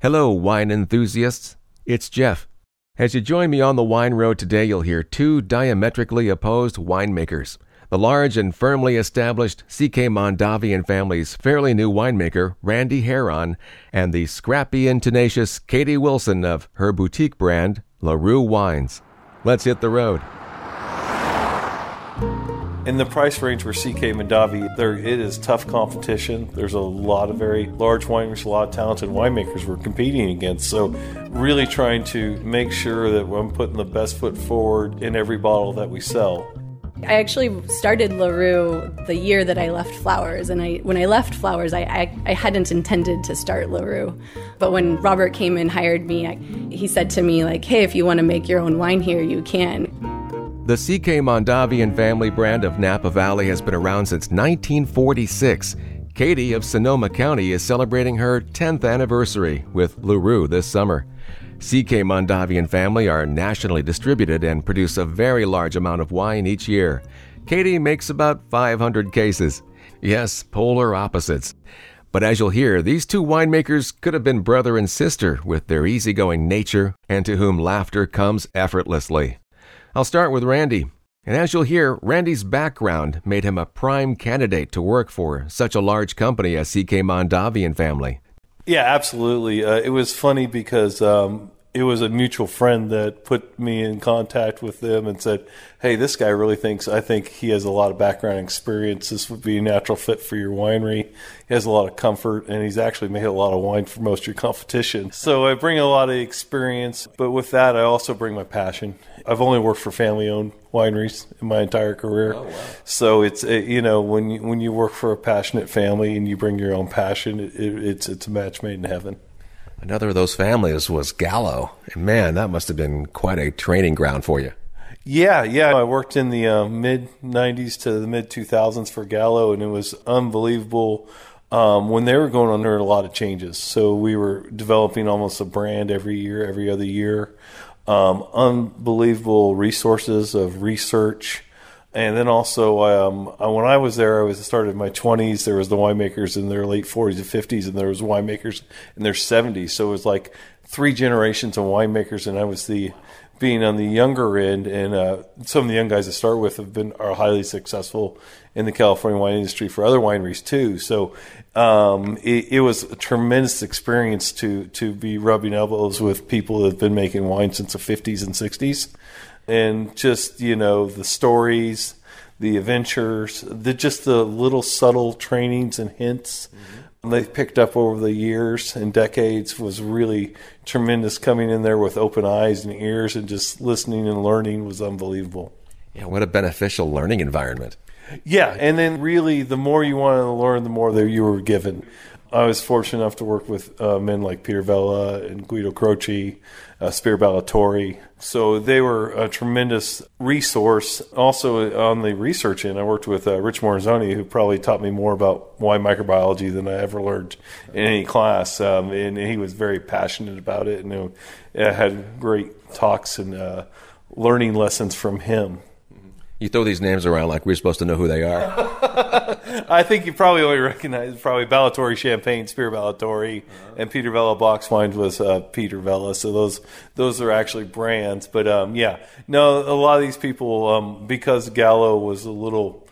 Hello, wine enthusiasts. It's Jeff. As you join me on the wine road today, you'll hear two diametrically opposed winemakers. The large and firmly established C.K. Mondavi and family's fairly new winemaker, Randy Heron, and the scrappy and tenacious Katie Wilson of her boutique brand, LaRue Wines. Let's hit the road. In the price range for C.K. Mondavi, it is tough competition. There's a lot of very large wineries, a lot of talented winemakers we're competing against. So really trying to make sure that I'm putting the best foot forward in every bottle that we sell. I actually started LaRue the year that I left Flowers, and when I left Flowers, I hadn't intended to start LaRue. But when Robert came and hired me, he said to me, hey, if you want to make your own wine here, you can. The C.K. Mondavi and family brand of Napa Valley has been around since 1946. Katie of Sonoma County is celebrating her 10th anniversary with LaRue this summer. C.K. Mondavi and family are nationally distributed and produce a very large amount of wine each year. Katie makes about 500 cases. Yes, polar opposites. But as you'll hear, these two winemakers could have been brother and sister with their easygoing nature and to whom laughter comes effortlessly. I'll start with Randy. And as you'll hear, Randy's background made him a prime candidate to work for such a large company as C.K. Mondavi and family. Yeah, absolutely. It was funny because it was a mutual friend that put me in contact with them and said, hey, this guy really I think he has a lot of background experience. This would be a natural fit for your winery. He has a lot of comfort, and he's actually made a lot of wine for most of your competition. So I bring a lot of experience, but with that, I also bring my passion. I've only worked for family-owned wineries in my entire career. Oh, wow. So it's when you work for a passionate family and you bring your own passion, it's a match made in heaven. Another of those families was Gallo. And man, that must have been quite a training ground for you. Yeah. I worked in the mid-'90s to the mid-2000s for Gallo, and it was unbelievable when they were going under a lot of changes. So we were developing almost a brand every year, every other year. Unbelievable resources of research. And then also, when I was there, I started in my 20s. There was the winemakers in their late 40s and 50s, and there was winemakers in their 70s. So it was like three generations of winemakers, and I was being on the younger end. And some of the young guys I start with are highly successful in the California wine industry for other wineries too. So it was a tremendous experience to be rubbing elbows with people that have been making wine since the 50s and 60s. And just, the stories, the adventures, just the little subtle trainings and hints they picked up over the years and decades was really tremendous. Coming in there with open eyes and ears and just listening and learning was unbelievable. Yeah, what a beneficial learning environment. Yeah, and then really the more you wanted to learn, the more that you were given. I was fortunate enough to work with men like Peter Vella and Guido Croce, Spir Ballatore. So they were a tremendous resource. Also on the research end, I worked with Rich Morazzoni, who probably taught me more about wine microbiology than I ever learned in any class. And he was very passionate about it, and I had great talks and learning lessons from him. You throw these names around like we're supposed to know who they are. I think you probably only recognize Ballatore Champagne, Spir Ballatore, and Peter Vella Box Wines was Peter Vella. So those are actually brands. But a lot of these people, because Gallo was a little,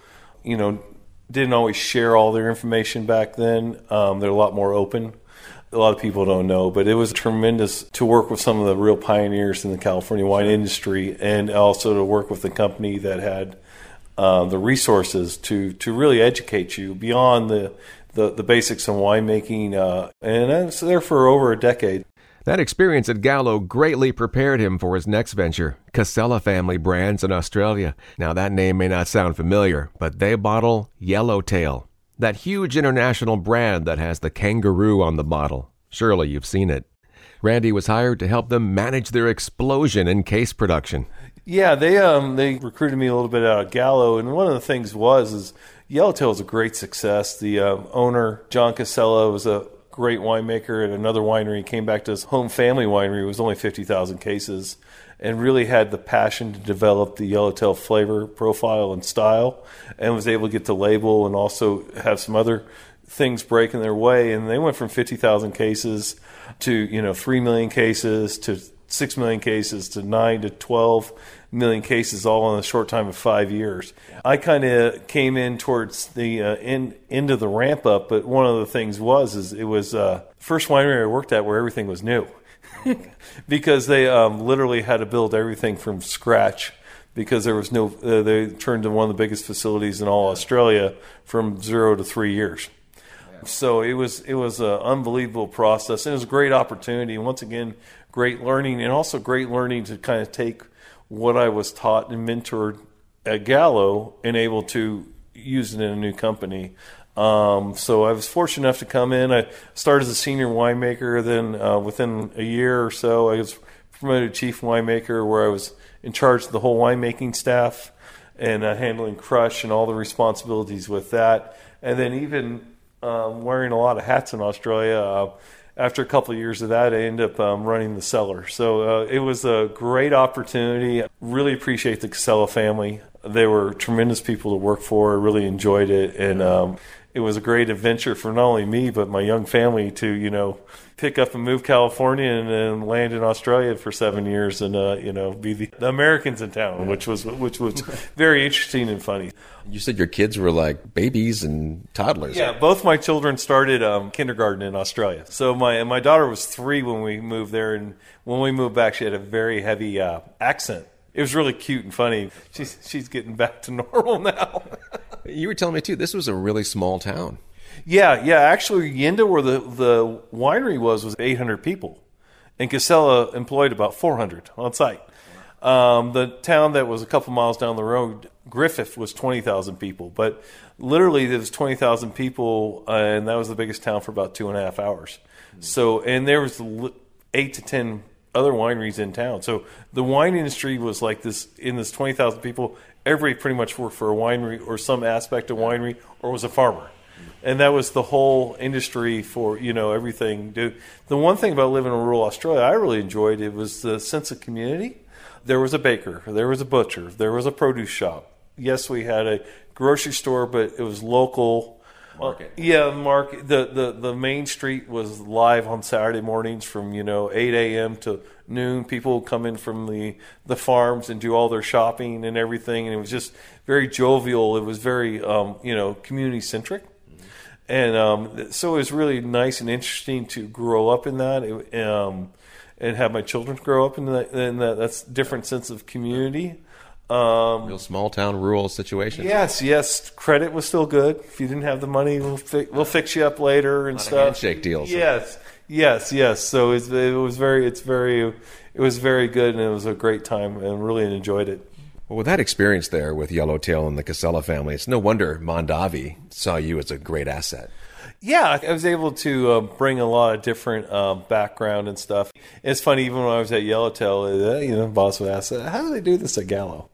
didn't always share all their information back then. They're a lot more open. A lot of people don't know, but it was tremendous to work with some of the real pioneers in the California wine industry, and also to work with a company that had the resources to really educate you beyond the basics of winemaking. And I was there for over a decade. That experience at Gallo greatly prepared him for his next venture, Casella Family Brands in Australia. Now, that name may not sound familiar, but they bottle Yellowtail, that huge international brand that has the kangaroo on the bottle. Surely you've seen it. Randy was hired to help them manage their explosion in case production. Yeah, they recruited me a little bit out of Gallo, and one of the things is Yellowtail was a great success. The owner, John Casella, was a great winemaker at another winery. He came back to his home family winery. It was only 50,000 cases, and really had the passion to develop the Yellowtail flavor profile and style, and was able to get the label and also have some other things breaking their way, and they went from 50,000 cases to 3 million cases to 6 million cases to 9 to 12 million cases, all in a short time of 5 years. I kind of came in towards the end of the ramp up, but one of the things it was first winery I worked at where everything was new. Because they literally had to build everything from scratch, because there was they turned to one of the biggest facilities in all Australia from 0 to 3 years. So it was an unbelievable process, and it was a great opportunity. And once again, great learning, and also great learning to kind of take what I was taught and mentored at Gallo and able to use it in a new company. So I was fortunate enough to come in. I started as a senior winemaker. Then within a year or so, I was promoted to chief winemaker, where I was in charge of the whole winemaking staff and handling crush and all the responsibilities with that. And then even wearing a lot of hats in Australia. After a couple of years of that, I ended up running the cellar. So it was a great opportunity. Really appreciate the Casella family. They were tremendous people to work for. I really enjoyed it. And it was a great adventure for not only me, but my young family to, pick up and move California and then land in Australia for 7 years and, be the Americans in town, which was very interesting and funny. You said your kids were like babies and toddlers. Yeah, both my children started kindergarten in Australia. So my daughter was 3 when we moved there, and when we moved back, she had a very heavy accent. It was really cute and funny. She's getting back to normal now. You were telling me, too, this was a really small town. Yeah. Actually, Yenda, where the winery was 800 people. And Casella employed about 400 on site. The town that was a couple miles down the road, Griffith, was 20,000 people. But literally, there was 20,000 people, and that was the biggest town for about 2.5 hours. So, and there was 8 to 10 other wineries in town. So the wine industry was like this, in this 20,000 people, everybody pretty much worked for a winery or some aspect of winery or was a farmer. And that was the whole industry for, everything. The one thing about living in rural Australia I really enjoyed, it was the sense of community. There was a baker, there was a butcher, there was a produce shop. Yes, we had a grocery store, but it was local. Market. Market. The main street was live on Saturday mornings from 8 a.m. to noon. People would come in from the farms and do all their shopping and everything, and it was just very jovial. It was very community centric, and so it was really nice and interesting to grow up in that, and have my children grow up in that. That's a different sense of community. Real small town, rural situation. Yes. Credit was still good. If you didn't have the money, we'll fix you up later and stuff. Handshake deals. Yes. So it was very good, and it was a great time, and really enjoyed it. Well, with that experience there with Yellowtail and the Casella family, it's no wonder Mondavi saw you as a great asset. Yeah, I was able to bring a lot of different background and stuff. It's funny, even when I was at Yellowtail, boss would ask, how do they do this at Gallo?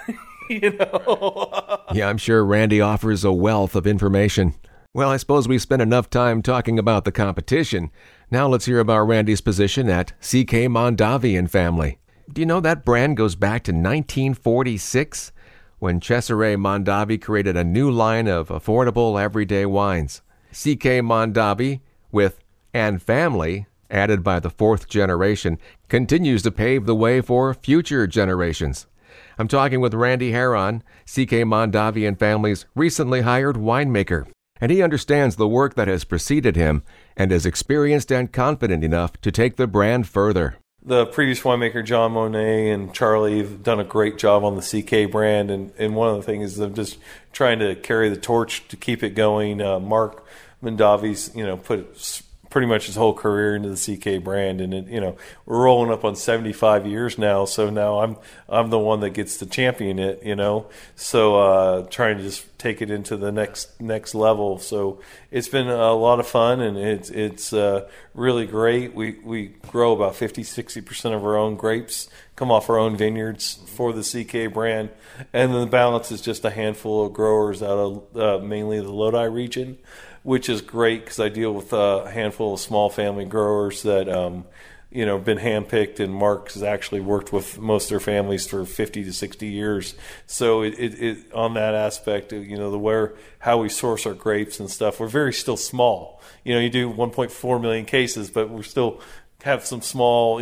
Yeah, I'm sure Randy offers a wealth of information. Well, I suppose we've spent enough time talking about the competition. Now let's hear about Randy's position at CK Mondavi and Family. Do you know that brand goes back to 1946, when Cesare Mondavi created a new line of affordable everyday wines? CK Mondavi, with and Family, added by the 4th generation, continues to pave the way for future generations. I'm talking with Randy Heron, CK Mondavi and Family's recently hired winemaker, and he understands the work that has preceded him and is experienced and confident enough to take the brand further. The previous winemaker, John Monet and Charlie, have done a great job on the CK brand, and one of the things is I'm just trying to carry the torch to keep it going. Mark Mondavi's, put pretty much his whole career into the CK brand, and we're rolling up on 75 years now. So now I'm the one that gets to champion it, So trying to just take it into the next level. So it's been a lot of fun, and it's really great. We grow about 50-60% of our own grapes, come off our own vineyards for the CK brand, and then the balance is just a handful of growers out of mainly the Lodi region, which is great because I deal with a handful of small family growers that been handpicked, and Mark has actually worked with most of their families for 50 to 60 years. So it on that aspect, how we source our grapes and stuff, we're still small. You do 1.4 million cases, but we still have some small,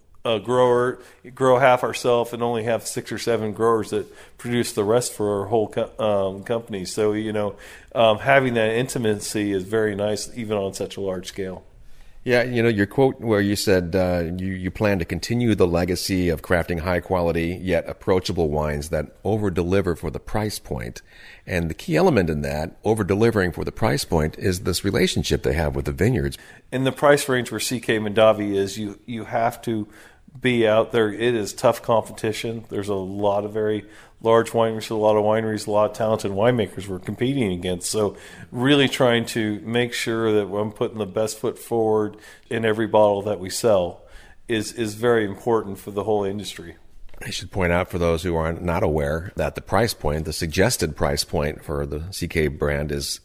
grow half ourselves and only have 6 or 7 growers that produce the rest for our whole company. So, having that intimacy is very nice, even on such a large scale. Yeah, your quote where you said you plan to continue the legacy of crafting high-quality yet approachable wines that over-deliver for the price point. And the key element in that, over-delivering for the price point, is this relationship they have with the vineyards. In the price range where CK Mondavi is, you have to be out there. It is tough competition. There's a lot of very large wineries, a lot of talented winemakers we're competing against. So really trying to make sure that I'm putting the best foot forward in every bottle that we sell is very important for the whole industry. I should point out for those who are not aware that the price point, the suggested price point for the CK brand is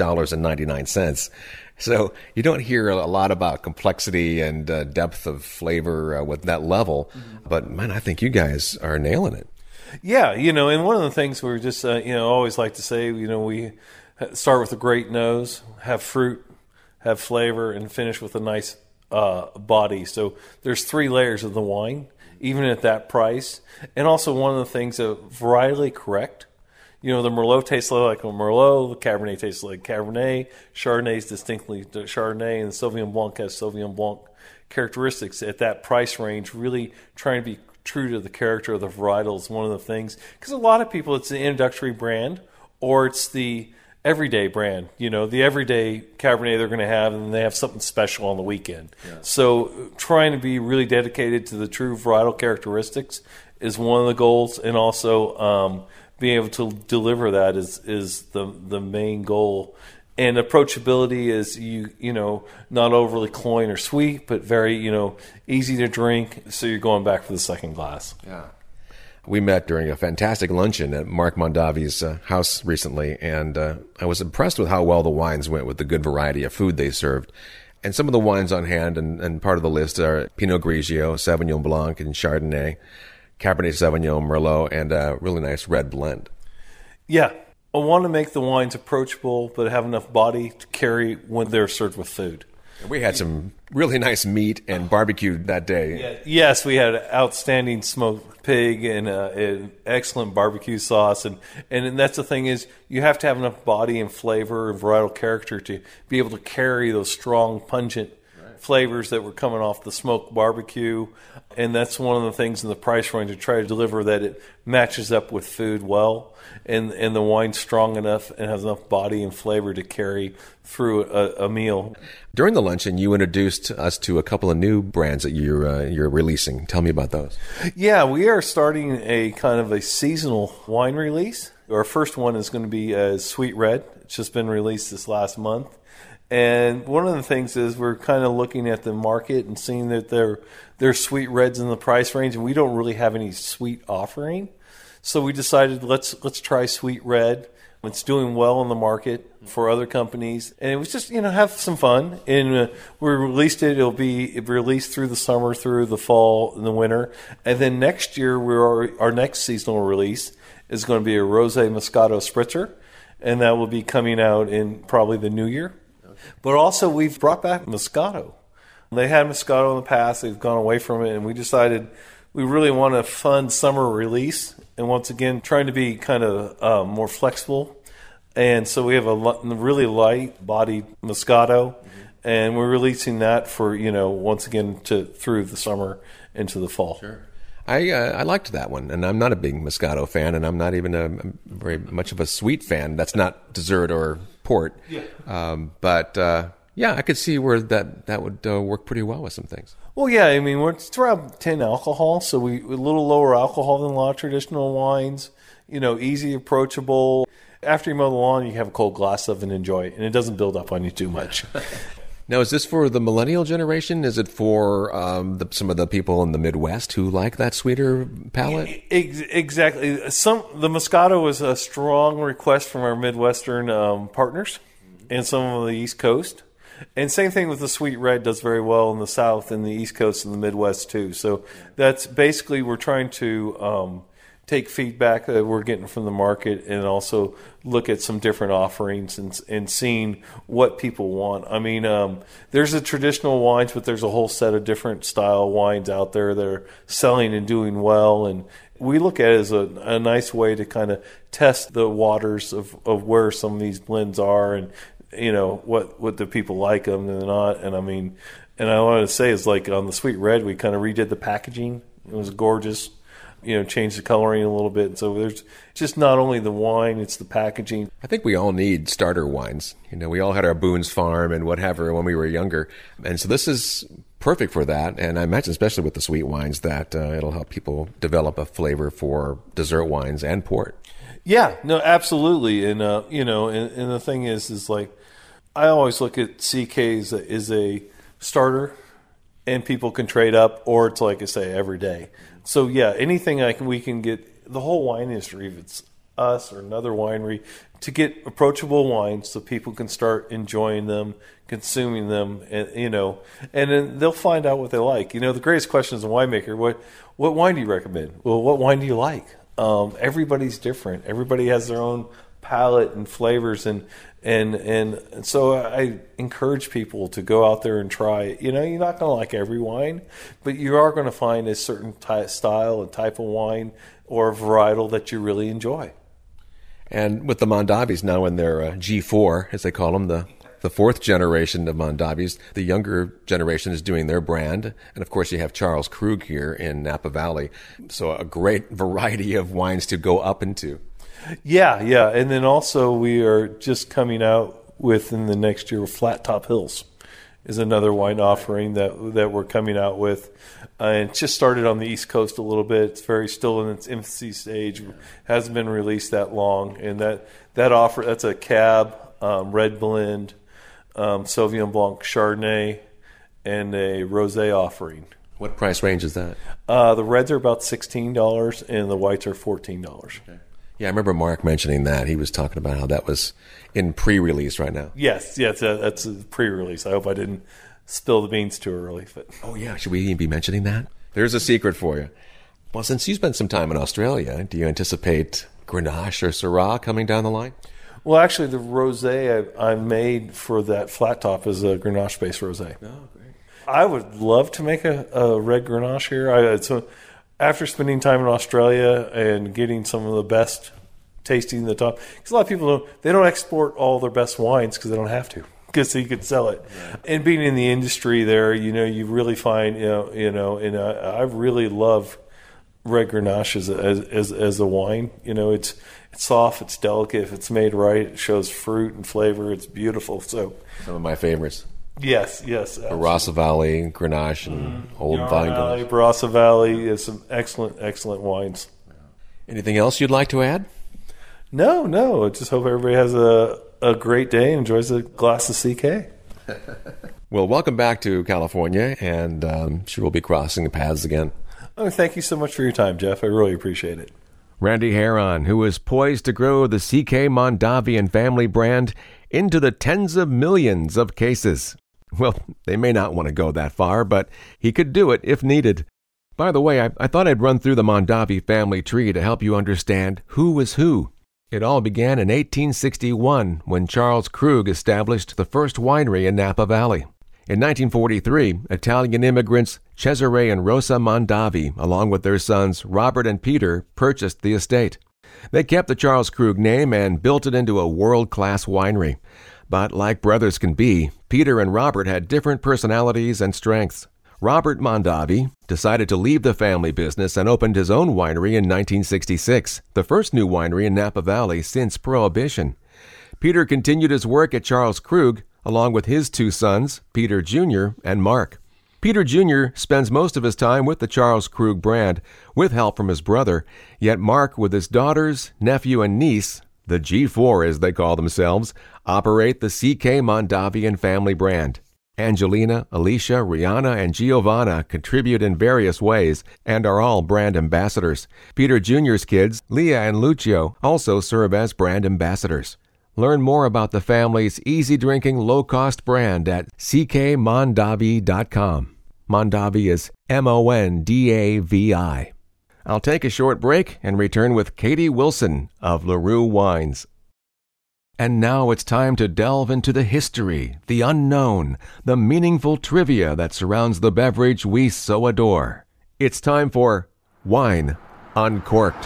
$6.99. So you don't hear a lot about complexity and depth of flavor with that level. Mm-hmm. But man, I think you guys are nailing it. Yeah, and one of the things we just, always like to say, we start with a great nose, have fruit, have flavor, and finish with a nice body. So there's 3 layers of the wine, even at that price. And also one of the things varietally correct. The Merlot tastes like a Merlot, the Cabernet tastes like Cabernet, Chardonnay is distinctly Chardonnay, and the Sauvignon Blanc has Sauvignon Blanc characteristics at that price range, really trying to be true to the character of the varietal is one of the things. Because a lot of people, it's the introductory brand or it's the everyday brand. The everyday Cabernet they're going to have, and they have something special on the weekend. Yeah. So trying to be really dedicated to the true varietal characteristics is one of the goals, and also being able to deliver that is the main goal. And approachability is not overly cloying or sweet, but very easy to drink. So you're going back for the second glass. Yeah, we met during a fantastic luncheon at Mark Mondavi's house recently, and I was impressed with how well the wines went with the good variety of food they served. And some of the wines on hand and part of the list are Pinot Grigio, Sauvignon Blanc, and Chardonnay, Cabernet Sauvignon, Merlot, and a really nice red blend. Yeah. I want to make the wines approachable, but have enough body to carry when they're served with food. We had some really nice meat and barbecue that day. Yeah. Yes, we had outstanding smoked pig and an excellent barbecue sauce. And that's the thing is you have to have enough body and flavor and varietal character to be able to carry those strong, pungent flavors that were coming off the smoked barbecue. And that's one of the things in the price range to try to deliver, that it matches up with food well, and the wine's strong enough and has enough body and flavor to carry through a meal. During the luncheon, you introduced us to a couple of new brands that you're releasing. Tell me about those. Yeah, we are starting a kind of a seasonal wine release. Our first one is going to be Sweet Red. It's just been released this last month. And one of the things is we're kind of looking at the market and seeing that there's sweet reds in the price range, and we don't really have any sweet offering. So we decided let's try Sweet Red. It's doing well in the market for other companies, and it was just have some fun. And we released it. It'll be released through the summer, through the fall, and the winter, and then next year our next seasonal release is going to be a Rosé Moscato Spritzer, and that will be coming out in probably the new year. But also we've brought back Moscato. They had Moscato in the past. They've gone away from it, and we decided we really want a fun summer release. And once again, trying to be kind of more flexible. And so we have a really light-bodied Moscato, and we're releasing that for, once again, through the summer into the fall. Sure. I liked that one, and I'm not a big Moscato fan, and I'm not even a very much of a sweet fan. That's not dessert or port. Yeah. But I could see where that would work pretty well with some things. Well, yeah, I mean, it's around 10 alcohol, so we're a little lower alcohol than a lot of traditional wines. Easy, approachable. After you mow the lawn, you have a cold glass of and enjoy it, and it doesn't build up on you too much. Now, is this for the millennial generation? Is it for some of the people in the Midwest who like that sweeter palate? Exactly. The Moscato was a strong request from our Midwestern partners and some of the East Coast. And same thing with the Sweet Red, does very well in the South and the East Coast and the Midwest too. So that's basically, we're trying to take feedback that we're getting from the market and also look at some different offerings and seeing what people want. I mean, there's the traditional wines, but there's a whole set of different style wines out there that are selling and doing well. And we look at it as a nice way to kind of test the waters of where some of these blends are and, you know, what the people like them and not. And I mean, and I want to say is like on the Sweet Red, we kind of redid the packaging. It was gorgeous. You know, change the coloring a little bit. And so there's just not only the wine, it's the packaging. I think we all need starter wines. You know, we all had our Boone's Farm and whatever when we were younger. And so this is perfect for that. And I imagine, especially with the sweet wines, that it'll help people develop a flavor for dessert wines and port. Yeah, no, absolutely. And, you know, and the thing is like, I always look at CK as a starter and people can trade up, or it's like I say, every day. So yeah, anything we can get the whole wine industry, if it's us or another winery, to get approachable wines so people can start enjoying them, consuming them, and you know, and then they'll find out what they like. You know, the greatest question as a winemaker, what wine do you recommend? Well, what wine do you like? Everybody's different. Everybody has their own palate and flavors, and so I encourage people to go out there and try it. You know, you're not going to like every wine, but you are going to find a certain style and type of wine or varietal that you really enjoy. And with the Mondavis now in their G4, as they call them, the fourth generation of Mondavis, the younger generation is doing their brand. And of course, you have Charles Krug here in Napa Valley. So a great variety of wines to go up into. Yeah. And then also we are just coming out with in the next year, Flat Top Hills is another wine offering that we're coming out with. And it just started on the East Coast a little bit. It's very still in its infancy stage. Hasn't been released that long. And that's a cab, red blend, Sauvignon Blanc Chardonnay, and a rosé offering. What price range is that? The reds are about $16 and the whites are $14. Okay. Yeah, I remember Mark mentioning that. He was talking about how that was in pre-release right now. Yes, that's a pre-release. I hope I didn't spill the beans too early. But. Oh, yeah. Should we even be mentioning that? There's a secret for you. Well, since you spent some time in Australia, do you anticipate Grenache or Syrah coming down the line? Well, actually, the rosé I made for that flat top is a Grenache-based rosé. Oh, great. I would love to make a red Grenache here. After spending time in Australia and getting some of the best tasting the top, because a lot of people don't export all their best wines because they don't have to, because you could sell it. Yeah. And being in the industry there, you know, you really find, and I really love red Grenache as a wine. You know, it's soft, it's delicate. If it's made right, it shows fruit and flavor. It's beautiful. So some of my favorites. Yes. Barossa Valley, Grenache, and Old Vine Valley. Barossa Valley is some excellent wines. Anything else you'd like to add? No. I just hope everybody has a great day and enjoys a glass of CK. Well, welcome back to California, and I'm sure we'll be crossing the paths again. Oh, thank you so much for your time, Jeff. I really appreciate it. Randy Heron, who is poised to grow the CK Mondavi family brand into the tens of millions of cases. Well, they may not want to go that far, but he could do it if needed. By the way, I thought I'd run through the Mondavi family tree to help you understand who is who. It all began in 1861 when Charles Krug established the first winery in Napa Valley. In 1943, Italian immigrants Cesare and Rosa Mondavi, along with their sons Robert and Peter, purchased the estate. They kept the Charles Krug name and built it into a world-class winery. But like brothers can be, Peter and Robert had different personalities and strengths. Robert Mondavi decided to leave the family business and opened his own winery in 1966, the first new winery in Napa Valley since Prohibition. Peter continued his work at Charles Krug, along with his two sons, Peter Jr. and Mark. Peter Jr. spends most of his time with the Charles Krug brand, with help from his brother, yet Mark, with his daughters, nephew, and niece, the G4 as they call themselves, operate the CK Mondavi family brand. Angelina, Alicia, Rihanna, and Giovanna contribute in various ways and are all brand ambassadors. Peter Jr.'s kids, Leah and Lucio, also serve as brand ambassadors. Learn more about the family's easy-drinking, low-cost brand at ckmondavi.com. Mondavi is Mondavi. I'll take a short break and return with Katie Wilson of LaRue Wines. And now it's time to delve into the history, the unknown, the meaningful trivia that surrounds the beverage we so adore. It's time for Wine Uncorked.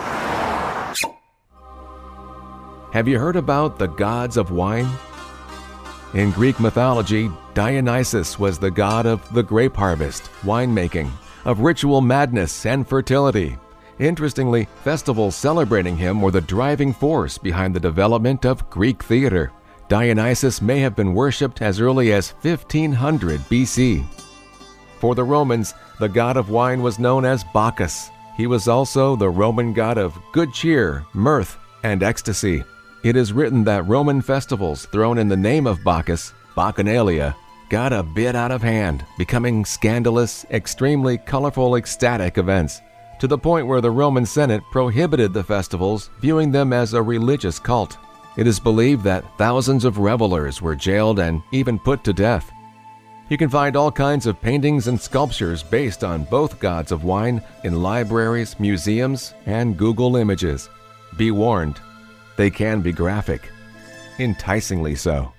Have you heard about the gods of wine? In Greek mythology, Dionysus was the god of the grape harvest, winemaking, of ritual madness and fertility. Interestingly, festivals celebrating him were the driving force behind the development of Greek theater. Dionysus may have been worshipped as early as 1500 BC. For the Romans, the god of wine was known as Bacchus. He was also the Roman god of good cheer, mirth, and ecstasy. It is written that Roman festivals thrown in the name of Bacchus, Bacchanalia, got a bit out of hand, becoming scandalous, extremely colorful, ecstatic events, to the point where the Roman Senate prohibited the festivals, viewing them as a religious cult. It is believed that thousands of revelers were jailed and even put to death. You can find all kinds of paintings and sculptures based on both gods of wine in libraries, museums, and Google Images. Be warned, they can be graphic, enticingly so.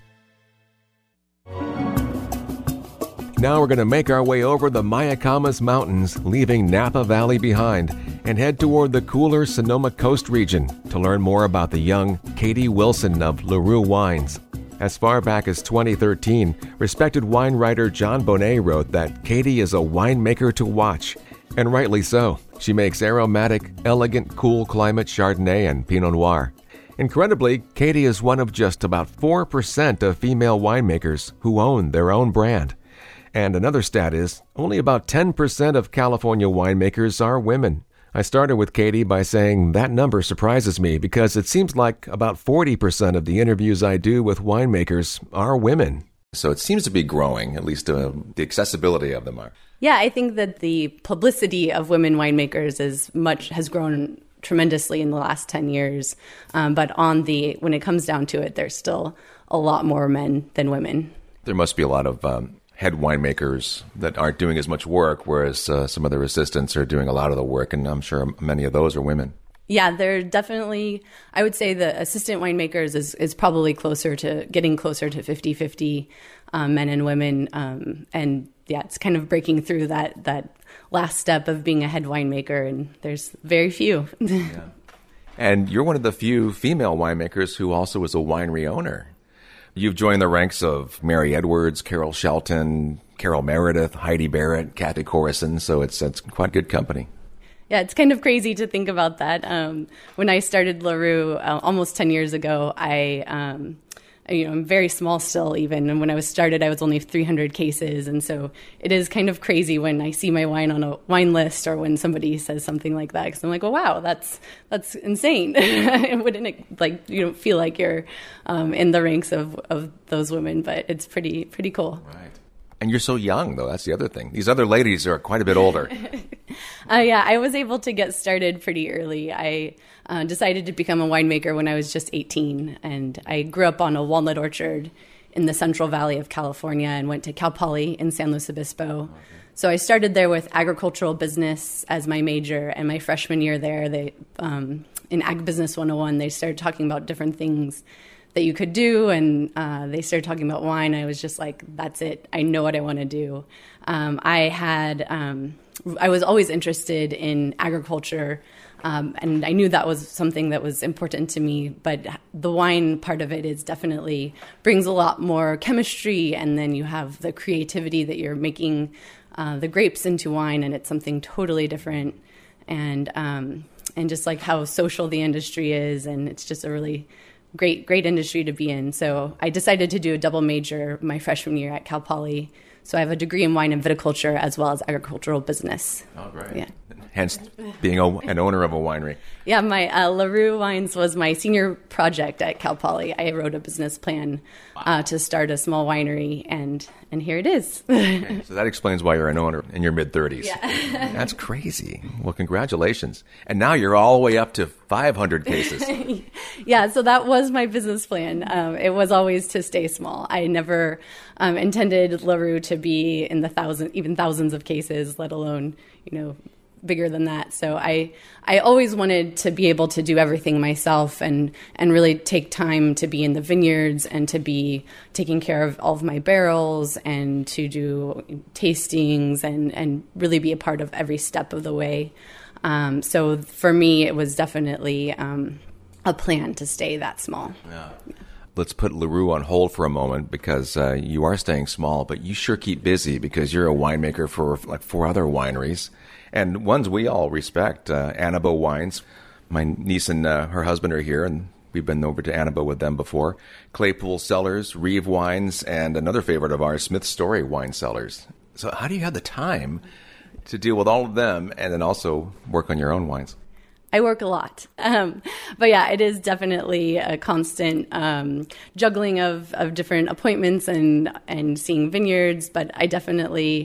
Now we're going to make our way over the Mayacamas Mountains, leaving Napa Valley behind, and head toward the cooler Sonoma Coast region to learn more about the young Katie Wilson of LaRue Wines. As far back as 2013, respected wine writer John Bonet wrote that Katie is a winemaker to watch, and rightly so. She makes aromatic, elegant, cool climate Chardonnay and Pinot Noir. Incredibly, Katie is one of just about 4% of female winemakers who own their own brand. And another stat is, only about 10% of California winemakers are women. I started with Katie by saying that number surprises me because it seems like about 40% of the interviews I do with winemakers are women. So it seems to be growing, at least the accessibility of them are. Yeah, I think that the publicity of women winemakers has grown tremendously in the last 10 years. But when it comes down to it, there's still a lot more men than women. There must be a lot of head winemakers that aren't doing as much work, whereas some of their assistants are doing a lot of the work, and I'm sure many of those are women. Yeah, they're definitely, I would say the assistant winemakers is probably getting closer to 50-50 men and women. And yeah, it's kind of breaking through that last step of being a head winemaker, and there's very few. Yeah. And you're one of the few female winemakers who also is a winery owner. You've joined the ranks of Mary Edwards, Carol Shelton, Carol Meredith, Heidi Barrett, Kathy Corison, so it's quite good company. Yeah, it's kind of crazy to think about that. When I started LaRue almost 10 years ago, I'm very small still even. And when I was started, I was only 300 cases. And so it is kind of crazy when I see my wine on a wine list or when somebody says something like that. Because I'm like, oh, wow, that's insane. Wouldn't it, you don't feel like you're in the ranks of those women, but it's pretty cool. Right. And you're so young, though. That's the other thing. These other ladies are quite a bit older. Yeah, I was able to get started pretty early. I decided to become a winemaker when I was just 18, and I grew up on a walnut orchard in the Central Valley of California and went to Cal Poly in San Luis Obispo. Okay. So I started there with agricultural business as my major, and my freshman year there, in Ag Business 101, they started talking about different things that you could do, and they started talking about wine. I was just like, that's it. I know what I want to do. I was always interested in agriculture, and I knew that was something that was important to me, but the wine part of it is definitely brings a lot more chemistry, and then you have the creativity that you're making the grapes into wine, and it's something totally different, and just like how social the industry is, and it's just a really great industry to be in. So I decided to do a double major my freshman year at Cal Poly. So I have a degree in wine and viticulture as well as agricultural business. Oh, great. Yeah. hence being an owner of a winery. Yeah, my LaRue Wines was my senior project at Cal Poly. I wrote a business plan to start a small winery, and here it is. Okay, so that explains why you're an owner in your mid-30s. Yeah. That's crazy. Well, congratulations. And now you're all the way up to 500 cases. Yeah, so that was my business plan. It was always to stay small. I never intended LaRue to be in the thousands of cases, let alone, bigger than that. So I always wanted to be able to do everything myself and really take time to be in the vineyards and to be taking care of all of my barrels and to do tastings and really be a part of every step of the way. So for me, it was definitely a plan to stay that small. Yeah. Let's put LaRue on hold for a moment because you are staying small, but you sure keep busy because you're a winemaker for like 4 other wineries. And ones we all respect, Annabo Wines. My niece and her husband are here, and we've been over to Annabo with them before. Claypool Cellars, Reeve Wines, and another favorite of ours, Smith Story Wine Cellars. So how do you have the time to deal with all of them and then also work on your own wines? I work a lot. But yeah, it is definitely a constant juggling of different appointments and seeing vineyards. But I definitely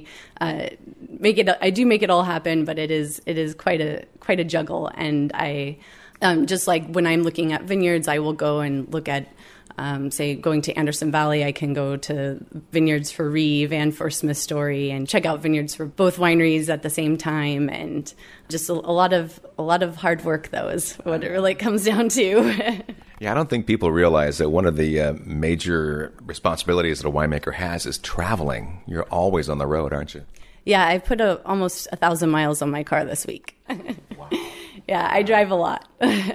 make it all happen, but it is quite a juggle. And I just like when I'm looking at vineyards, I will go and look at say going to Anderson Valley, I can go to vineyards for Reeve and for Smith Story and check out vineyards for both wineries at the same time. And just a lot of hard work, though, is what it really comes down to. Yeah, I don't think people realize that one of the major responsibilities that a winemaker has is traveling. You're always on the road, aren't you? Yeah, I put almost 1,000 miles on my car this week. Wow. Yeah, I drive a lot.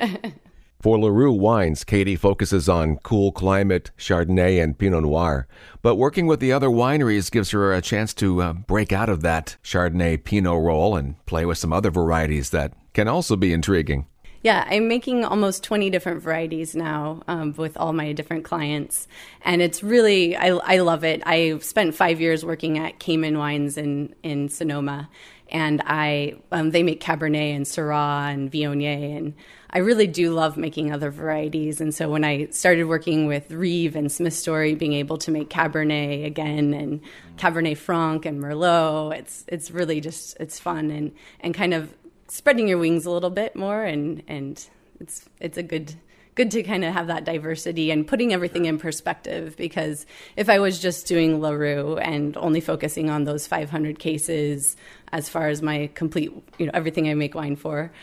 For LaRue Wines, Katie focuses on cool climate, Chardonnay, and Pinot Noir. But working with the other wineries gives her a chance to break out of that Chardonnay Pinot role and play with some other varieties that can also be intriguing. Yeah, I'm making almost 20 different varieties now with all my different clients. And it's really, I love it. I spent 5 years working at Cayman Wines in Sonoma. And they make Cabernet and Syrah and Viognier, and I really do love making other varieties. And so when I started working with Reeve and Smith Story, being able to make Cabernet again and Cabernet Franc and Merlot, it's really just, it's fun and kind of spreading your wings a little bit more, and it's a good to kind of have that diversity and putting everything in perspective, because if I was just doing LaRue and only focusing on those 500 cases as far as my complete, everything I make wine for,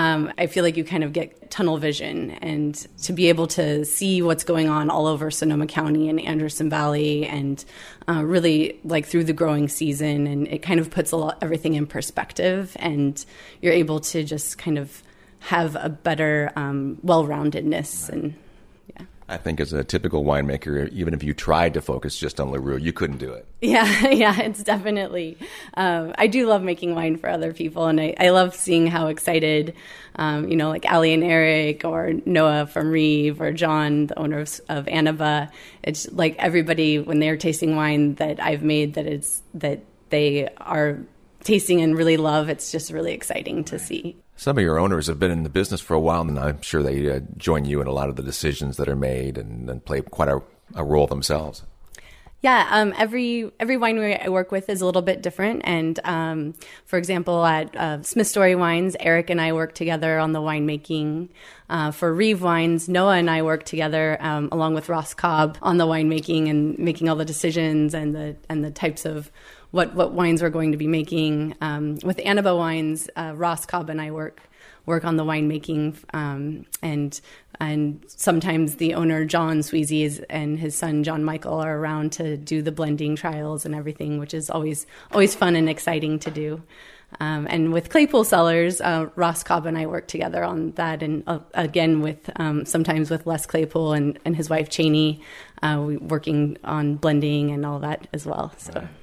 I feel like you kind of get tunnel vision, and to be able to see what's going on all over Sonoma County and Anderson Valley and really like through the growing season, and it kind of puts everything in perspective, and you're able to just kind of have a better well-roundedness. And yeah, I think as a typical winemaker, even if you tried to focus just on LaRue, you couldn't do it. Yeah, it's definitely, I do love making wine for other people, and I love seeing how excited, like Ali and Eric or Noah from Reeve or John, the owner of Annaba. It's like everybody, when they're tasting wine that I've made that they are tasting and really love, it's just really exciting to see. Some of your owners have been in the business for a while, and I'm sure they join you in a lot of the decisions that are made and play quite a role themselves. Yeah, every winery I work with is a little bit different. And for example, at Smith Story Wines, Eric and I work together on the winemaking. For Reeve Wines, Noah and I work together along with Ross Cobb on the winemaking and making all the decisions and the types of what wines we're going to be making. With Annaba Wines, Ross Cobb and I work on the winemaking, and sometimes the owner John Sweezy and his son John Michael are around to do the blending trials and everything, which is always fun and exciting to do. And with Claypool Cellars, Ross Cobb and I work together on that, and again with sometimes with Les Claypool and his wife Cheney, working on blending and all that as well. So.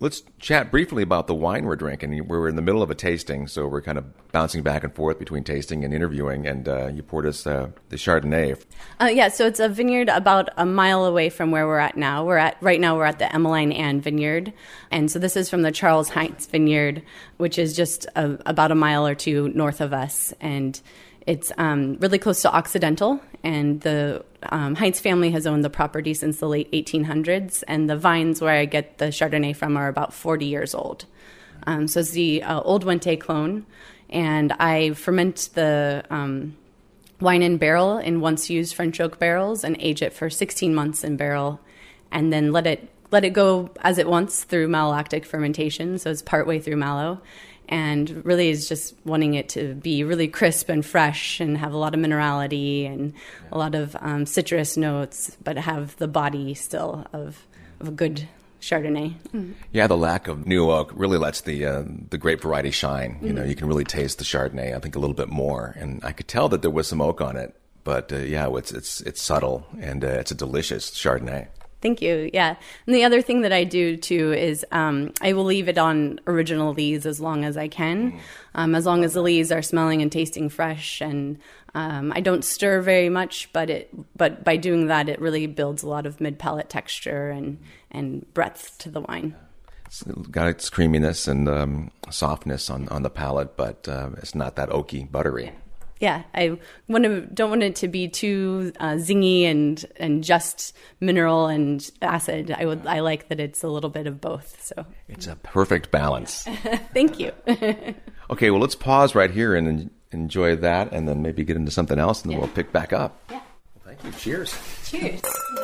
Let's chat briefly about the wine we're drinking. We're in the middle of a tasting, so we're kind of bouncing back and forth between tasting and interviewing, and you poured us the Chardonnay. So it's a vineyard about a mile away from where we're at now. Right now we're at the Emmeline Ann Vineyard, and so this is from the Charles Heinz Vineyard, which is just about a mile or two north of us, and it's really close to Occidental, and the Heinz family has owned the property since the late 1800s, and the vines where I get the Chardonnay from are about 40 years old. So it's the Old Wente clone, and I ferment the wine in barrel in once-used French oak barrels and age it for 16 months in barrel, and then let it go as it wants through malolactic fermentation, so it's partway through malo. And really is just wanting it to be really crisp and fresh and have a lot of minerality and a lot of citrus notes, but have the body still of a good Chardonnay. Mm. Yeah, the lack of new oak really lets the grape variety shine. You know, you can really taste the Chardonnay, I think, a little bit more. And I could tell that there was some oak on it, but it's subtle, and it's a delicious Chardonnay. Thank you. Yeah. And the other thing that I do too is I will leave it on original lees as long as I can, as long as the lees are smelling and tasting fresh. And I don't stir very much, but by doing that, it really builds a lot of mid-palate texture and breadth to the wine. It's got its creaminess and softness on the palate, but it's not that oaky, buttery. Yeah, I don't want it to be too zingy and just mineral and acid. I like that it's a little bit of both. So it's a perfect balance. Thank you. Okay, well, let's pause right here and enjoy that, and then maybe get into something else, and then we'll pick back up. Yeah. Well, thank you. Cheers. Cheers.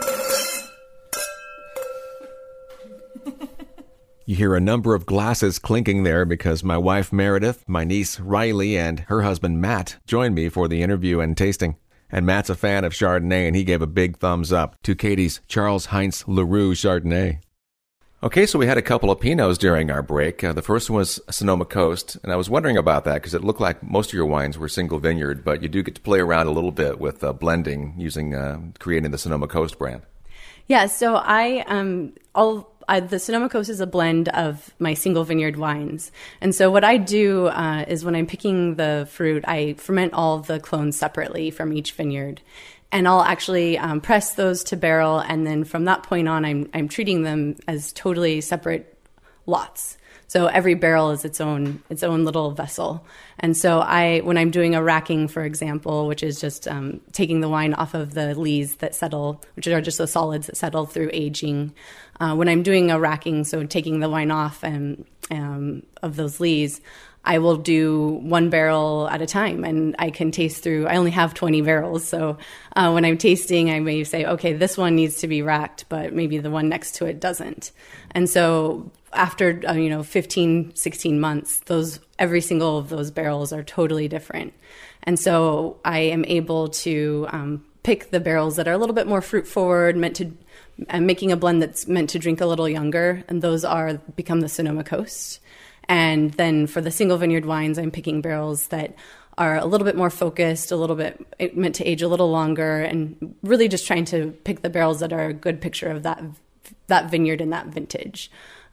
You hear a number of glasses clinking there because my wife Meredith, my niece Riley, and her husband Matt joined me for the interview and tasting. And Matt's a fan of Chardonnay, and he gave a big thumbs up to Katie's Charles Heinz Leroux Chardonnay. Okay, so we had a couple of Pinots during our break. The first one was Sonoma Coast, and I was wondering about that because it looked like most of your wines were single vineyard, but you do get to play around a little bit with blending using creating the Sonoma Coast brand. Yeah, so the Sonoma Coast is a blend of my single vineyard wines. And so what I do is when I'm picking the fruit, I ferment all of the clones separately from each vineyard. And I'll actually press those to barrel. And then from that point on, I'm treating them as totally separate lots. So every barrel is its own little vessel. And so when I'm doing a racking, for example, which is just taking the wine off of the lees that settle, which are just the solids that settle through aging. When I'm doing a racking, so taking the wine off of those lees, I will do one barrel at a time, and I can taste through. I only have 20 barrels, so when I'm tasting, I may say, okay, this one needs to be racked, but maybe the one next to it doesn't. And so after 15, 16 months, every single of those barrels are totally different. And so I am able to pick the barrels that are a little bit more fruit forward, making a blend that's meant to drink a little younger, and those become the Sonoma Coast. And then for the single vineyard wines, I'm picking barrels that are a little bit more focused, a little bit meant to age a little longer, and really just trying to pick the barrels that are a good picture of that vineyard and that vintage.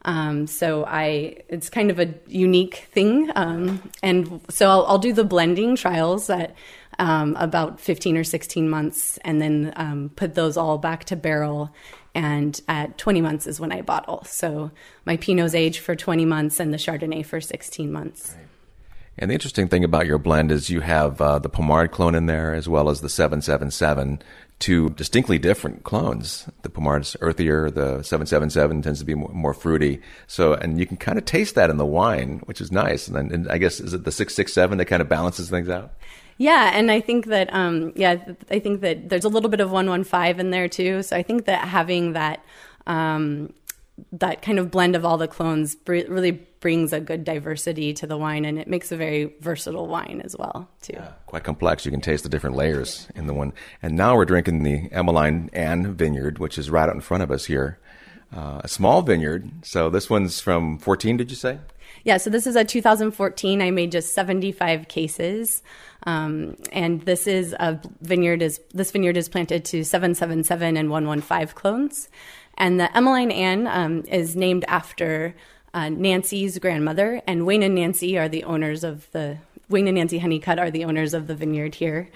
It's kind of a unique thing. And so I'll do the blending trials at about 15 or 16 months, and then put those all back to barrel. And at 20 months is when I bottle. So my Pinots age for 20 months and the Chardonnay for 16 months. Right. And the interesting thing about your blend is you have the Pommard clone in there as well as the 777, two distinctly different clones. The Pommard's earthier, the 777 tends to be more fruity. So, and you can kind of taste that in the wine, which is nice. And I guess, is it the 667 that kind of balances things out? Yeah, and I think that I think that there's a little bit of 115 in there too. So I think that having that that kind of blend of all the clones really brings a good diversity to the wine, and it makes a very versatile wine as well too. Yeah, quite complex. You can taste the different layers in the one. And now we're drinking the Emmeline Ann Vineyard, which is right out in front of us here. A small vineyard. So this one's from 14, did you say? Yeah, so this is a 2014. I made just 75 cases. And this vineyard is planted to 777 and 115 clones. And the Emmeline Ann is named after Nancy's grandmother, and Wayne and Nancy are the owners of Wayne and Nancy Honeycutt are the owners of the vineyard here.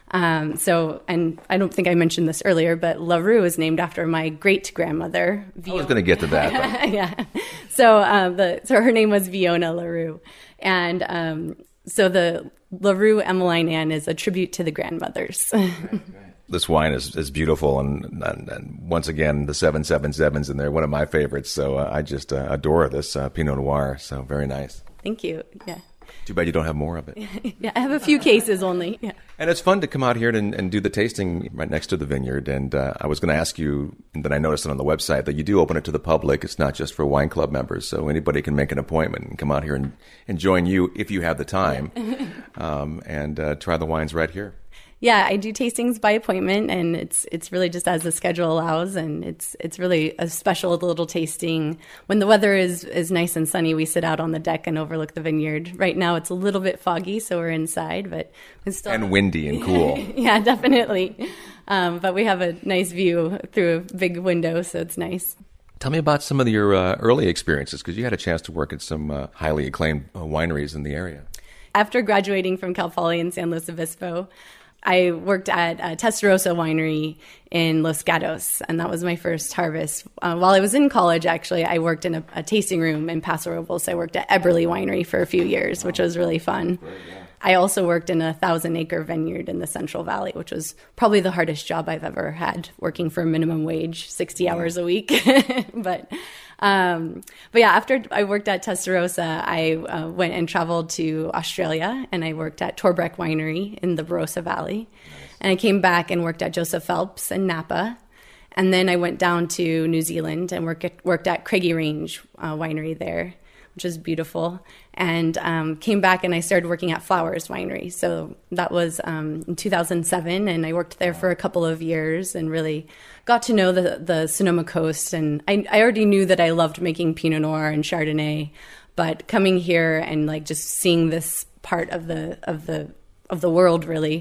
And I don't think I mentioned this earlier, but LaRue is named after my great grandmother. I was going to get to that. But. Yeah. So her name was Fiona LaRue, and so the LaRue Emmeline Anne is a tribute to the grandmothers. Right. This wine is beautiful, and once again, the 777's in there, one of my favorites. So I just adore this Pinot Noir. So very nice. Thank you. Yeah. Too bad you don't have more of it. Yeah, I have a few cases only. Yeah. And it's fun to come out here and do the tasting right next to the vineyard. And I was going to ask you, and then I noticed it on the website, that you do open it to the public. It's not just for wine club members. So anybody can make an appointment and come out here and join you if you have the time and try the wines right here. Yeah, I do tastings by appointment, and it's really just as the schedule allows, and it's really a special little tasting. When the weather is nice and sunny, we sit out on the deck and overlook the vineyard. Right now, it's a little bit foggy, so we're inside, but it's still and windy and cool. Yeah, definitely. But we have a nice view through a big window, so it's nice. Tell me about some of your early experiences, because you had a chance to work at some highly acclaimed wineries in the area. After graduating from Cal Poly in San Luis Obispo, I worked at Testarossa Winery in Los Gatos, and that was my first harvest. While I was in college, actually, I worked in a tasting room in Paso Robles. I worked at Eberly Winery for a few years, which was really fun. Great, yeah. I also worked in a 1,000-acre vineyard in the Central Valley, which was probably the hardest job I've ever had, working for minimum wage, 60 hours a week. But yeah, after I worked at Testarossa, I went and traveled to Australia, and I worked at Torbreck Winery in the Barossa Valley. Nice. And I came back and worked at Joseph Phelps in Napa. And then I went down to New Zealand and worked at Craigie Range Winery there, which is beautiful, and came back and I started working at Flowers Winery. So that was in 2007, and I worked there for a couple of years and really got to know the Sonoma Coast. And I already knew that I loved making Pinot Noir and Chardonnay, but coming here and like just seeing this part of the world really,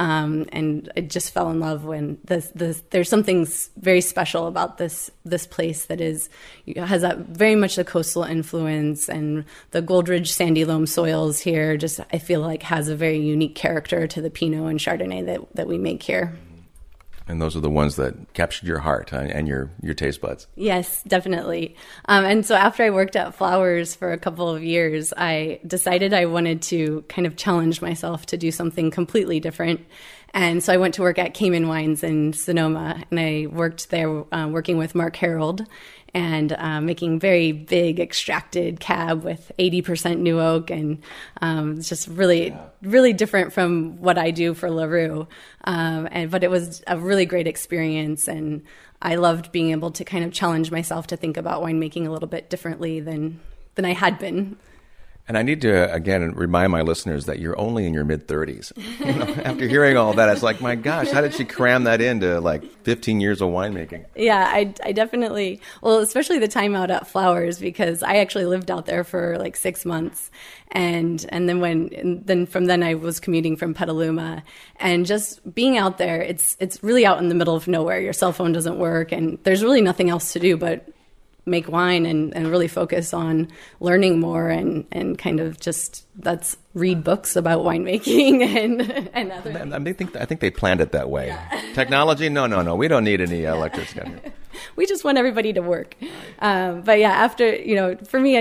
and I just fell in love when there's something very special about this place that has that very much the coastal influence, and the Goldridge sandy loam soils here just I feel like has a very unique character to the Pinot and Chardonnay that we make here. And those are the ones that captured your heart and your taste buds. Yes, definitely. And so after I worked at Flowers for a couple of years, I decided I wanted to kind of challenge myself to do something completely different. And so I went to work at Cayman Wines in Sonoma, and I worked there working with Mark Harold and making very big extracted cab with 80% new oak, and it's just really, really different from what I do for LaRue. But it was a really great experience, and I loved being able to kind of challenge myself to think about winemaking a little bit differently than I had been. And I need to, again, remind my listeners that you're only in your mid-30s. After hearing all that, it's like, my gosh, how did she cram that into like 15 years of winemaking? Yeah, I definitely, well, especially the time out at Flowers, because I actually lived out there for like 6 months. And then from then I was commuting from Petaluma, and just being out there, it's really out in the middle of nowhere. Your cell phone doesn't work, and there's really nothing else to do but make wine and really focus on learning more and kind of just read books about winemaking and other. I think they planned it that way. Yeah. Technology? No. We don't need any electricity. We just want everybody to work. But yeah, after, for me,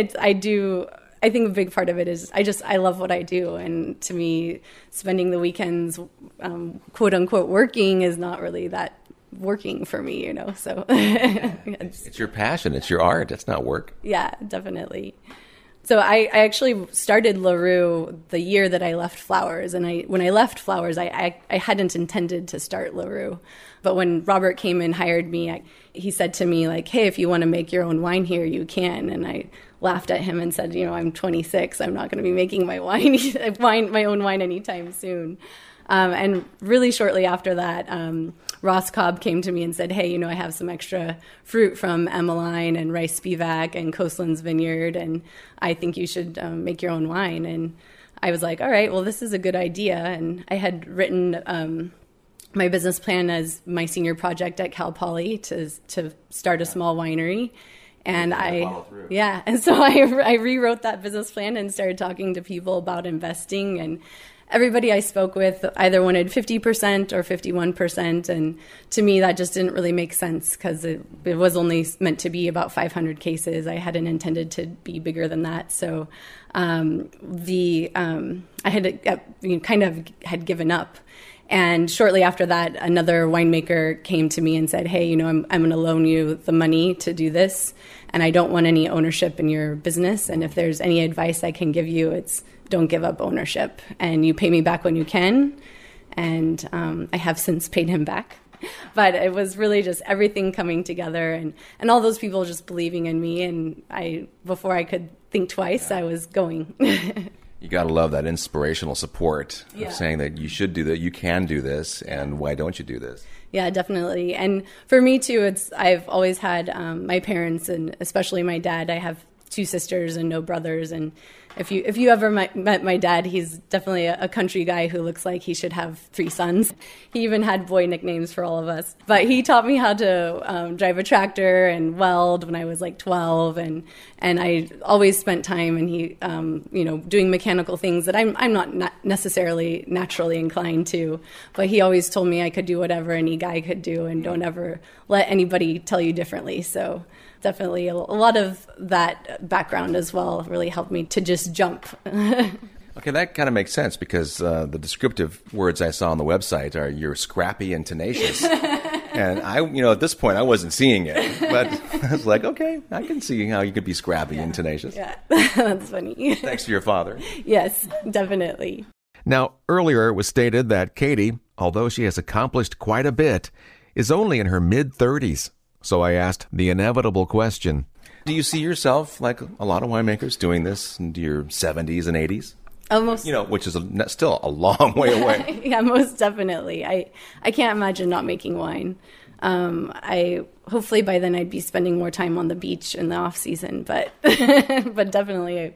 I think a big part of it is I love what I do. And to me, spending the weekends, quote unquote, working is not really that working for me, so it's your passion, it's your art, it's not work. Yeah, definitely. So I actually started LaRue the year that I left Flowers, and when I left Flowers, I hadn't intended to start LaRue, but when Robert came and hired me, he said to me like, hey, if you want to make your own wine here, you can. And I laughed at him and said, I'm 26, I'm not going to be making my own wine anytime soon. And really shortly after that, Ross Cobb came to me and said, hey, I have some extra fruit from Emmeline and Rice Spivak and Coastlands Vineyard, and I think you should make your own wine. And I was like, all right, well, this is a good idea. And I had written my business plan as my senior project at Cal Poly to start a small winery. And and so I rewrote that business plan and started talking to people about investing, and everybody I spoke with either wanted 50% or 51%, and to me that just didn't really make sense because it was only meant to be about 500 cases. I hadn't intended to be bigger than that, so I had given up. And shortly after that, another winemaker came to me and said, hey, I'm going to loan you the money to do this, and I don't want any ownership in your business. And if there's any advice I can give you, it's don't give up ownership, and you pay me back when you can. And I have since paid him back. But it was really just everything coming together, and all those people just believing in me. And before I could think twice, I was going. You got to love that inspirational support of saying that you should do that, you can do this, and why don't you do this? Yeah, definitely. And for me too, I've always had my parents, and especially my dad. I have 2 sisters and no brothers, and if you ever met my dad, he's definitely a country guy who looks like he should have 3 sons. He even had boy nicknames for all of us. But he taught me how to drive a tractor and weld when I was like 12, and I always spent time and he doing mechanical things that I'm not necessarily naturally inclined to. But he always told me I could do whatever any guy could do, and don't ever let anybody tell you differently. So definitely a lot of that background as well really helped me to just jump. Okay, that kind of makes sense because the descriptive words I saw on the website are you're scrappy and tenacious. And at this point, I wasn't seeing it. But I was like, okay, I can see how you could be scrappy and tenacious. Yeah, that's funny. Thanks to your father. Yes, definitely. Now, earlier it was stated that Katie, although she has accomplished quite a bit, is only in her mid-30s. So I asked the inevitable question. Do you see yourself, like a lot of winemakers, doing this into your 70s and 80s? Almost. Which is still a long way away. Yeah, most definitely. I can't imagine not making wine. Hopefully by then I'd be spending more time on the beach in the off season, but but definitely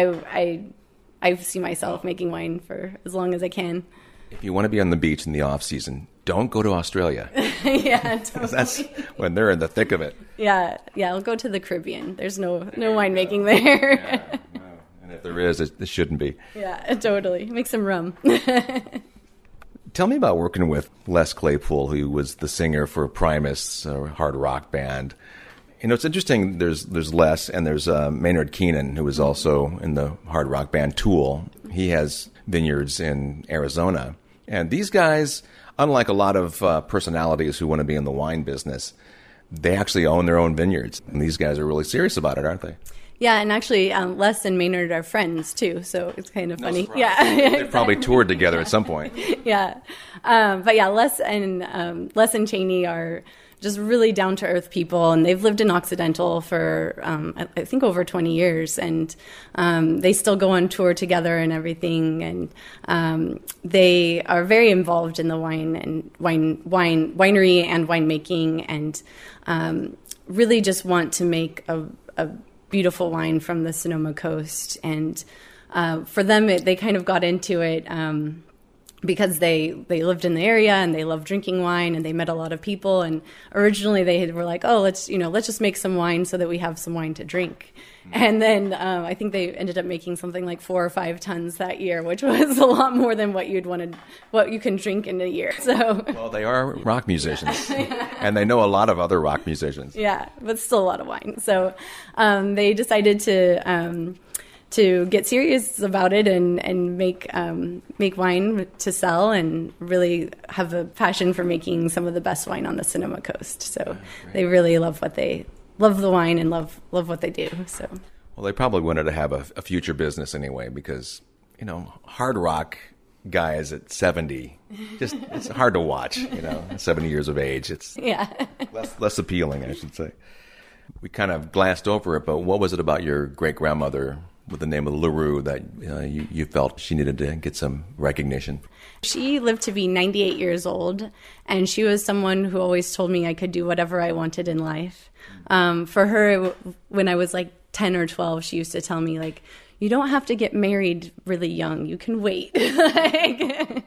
I see myself making wine for as long as I can. If you want to be on the beach in the off season, don't go to Australia. Yeah, totally. That's when they're in the thick of it. Yeah, I'll go to the Caribbean. There's no winemaking there. Yeah, no. And if there is, it shouldn't be. Yeah, totally. Make some rum. Tell me about working with Les Claypool, who was the singer for Primus, a hard rock band. It's interesting. There's Les, and there's Maynard Keenan, who was also in the hard rock band Tool. He has vineyards in Arizona. And these guys, unlike a lot of personalities who want to be in the wine business, they actually own their own vineyards. And these guys are really serious about it, aren't they? Yeah, and actually, Les and Maynard are friends, too, so it's kind of funny. Surprise. Yeah, exactly. They've probably toured together at some point. Yeah. But yeah, Les and Cheney are just really down-to-earth people, and they've lived in Occidental for, I think, over 20 years, and they still go on tour together and everything, and they are very involved in the winery and winemaking, and really just want to make a beautiful wine from the Sonoma Coast. And for them, they kind of got into it because they lived in the area and they loved drinking wine and they met a lot of people. And originally they were like, oh, let's just make some wine so that we have some wine to drink. And then I think they ended up making something like 4 or 5 tons that year, which was a lot more than what you can drink in a year. So well, they are rock musicians, and they know a lot of other rock musicians. Yeah, but still a lot of wine. So they decided to get serious about it and make wine to sell, and really have a passion for making some of the best wine on the Sonoma Coast. So they really love the wine and love what they do. So well, they probably wanted to have a future business anyway, because hard rock guys at 70, it's hard to watch. 70 years of age, it's less appealing, I should say. We kind of glanced over it, but what was it about your great grandmother with the name of LaRue that you felt she needed to get some recognition? She lived to be 98 years old, and she was someone who always told me I could do whatever I wanted in life. For her, when I was like 10 or 12, she used to tell me, like, you don't have to get married really young. You can wait.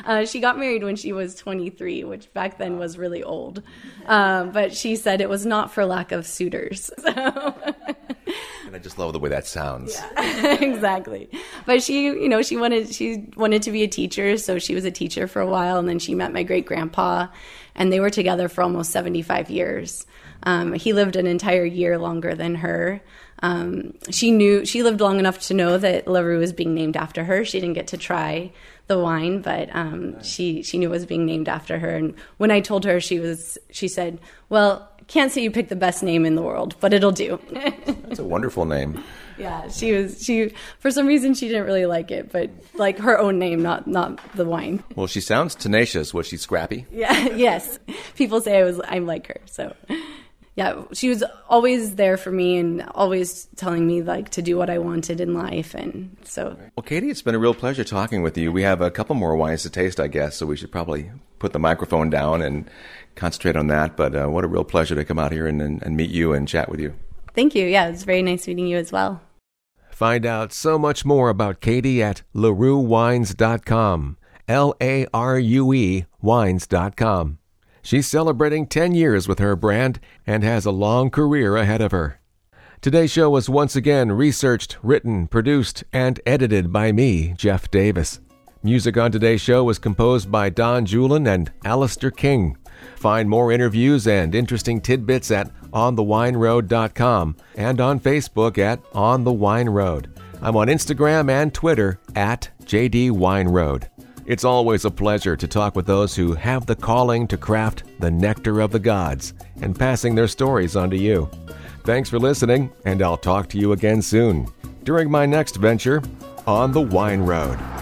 She got married when she was 23, which back then was really old. But she said it was not for lack of suitors. And I just love the way that sounds. Yeah, exactly. But she wanted to be a teacher, so she was a teacher for a while, and then she met my great-grandpa, and they were together for almost 75 years. He lived an entire year longer than her. She lived long enough to know that LaRue was being named after her. She didn't get to try the wine, but she knew it was being named after her. And when I told her, she said, "Well, can't say you picked the best name in the world, but it'll do." That's a wonderful name. Yeah, she for some reason she didn't really like it, but like her own name, not the wine. Well, she sounds tenacious. Was she scrappy? Yeah, yes. People say I'm like her, so. Yeah, she was always there for me and always telling me like to do what I wanted in life, and so. Well, Katie, it's been a real pleasure talking with you. We have a couple more wines to taste, I guess, so we should probably put the microphone down and concentrate on that. But what a real pleasure to come out here and meet you and chat with you. Thank you. Yeah, it was very nice meeting you as well. Find out so much more about Katie at LaRueWines.com. LARUE wines.com. She's celebrating 10 years with her brand and has a long career ahead of her. Today's show was once again researched, written, produced, and edited by me, Jeff Davis. Music on today's show was composed by Don Julin and Alistair King. Find more interviews and interesting tidbits at onthewineroad.com and on Facebook at On the Wine Road. I'm on Instagram and Twitter at JD Wine Road. It's always a pleasure to talk with those who have the calling to craft the nectar of the gods and passing their stories on to you. Thanks for listening, and I'll talk to you again soon during my next venture on the Wine Road.